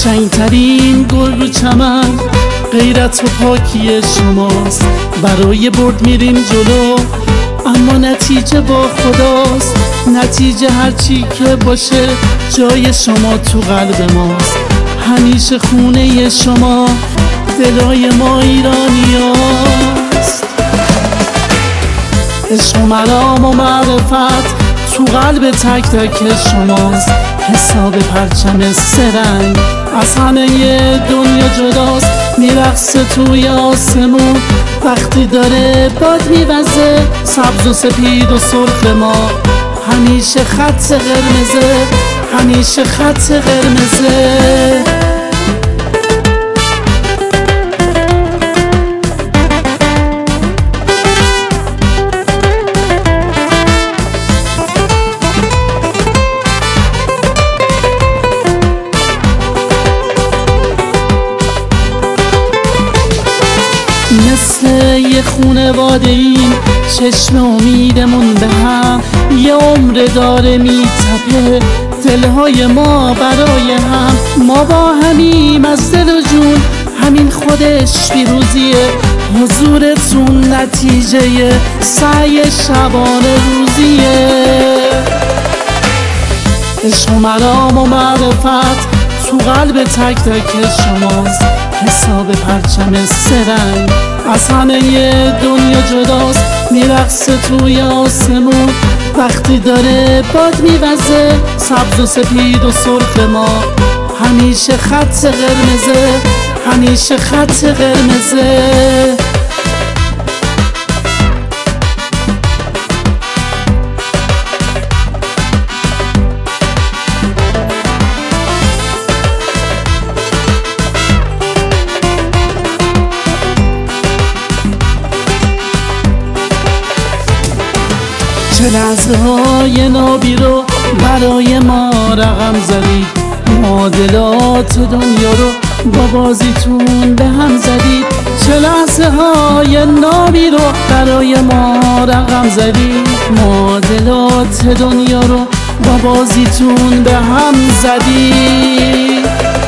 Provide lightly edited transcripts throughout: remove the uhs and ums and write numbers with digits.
قشنگترین گل رو چمن غیرت و پاکی شماست. برای برد میریم جلو اما نتیجه با خداست. نتیجه هرچی که باشه جای شما تو قلب ماست. همیشه خونه شما دلای ما ایرانیاست. عشق و مرام و معرفت تو قلب تک تک شماست. حساب پرچم سرنگ از همه دنیا جداست. میرقصه توی آسمون وقتی داره باد میوزه. سبز و سپید و سرخ ما همیشه خط قرمزه، همیشه خط قرمزه. مثل یه خونواده این چشم امیدمون به هم یه عمر داره میتپه. دلهای ما برای هم، ما با همیم از دل و جون. همین خودش پیروزیه، حضورتون نتیجه سعی شبانه روزیه. عشق و مرام و معرفت تو قلب تک تک شماست. حساب پرچم سرنگ از همه دنیا جداست. میرقصه توی آسمون وقتی داره باد میوزه. سبز و سپید و سرخ ما همیشه خط قرمزه، همیشه خط قرمزه. چه لحظه های نابی رو برای ما رقم زدید. معادلات دنیا رو با بازیتون به هم زدید. چه لحظه های نابی رو برای ما رقم زدید. معادلات دنیا رو با بازیتون به هم زدید.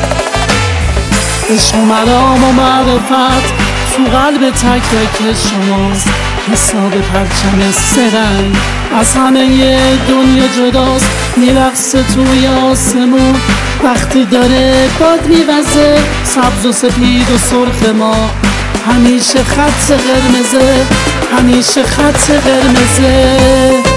عشق و مرام و معرفت تو قلب تک تک شماست. حساب پرچم سرنگ از همه دنیا جداست. میرقصه توی آسمون وقتی داره باد میوزه. سبز و سپید و سرخ ما همیشه خط قرمزه، همیشه خط قرمزه.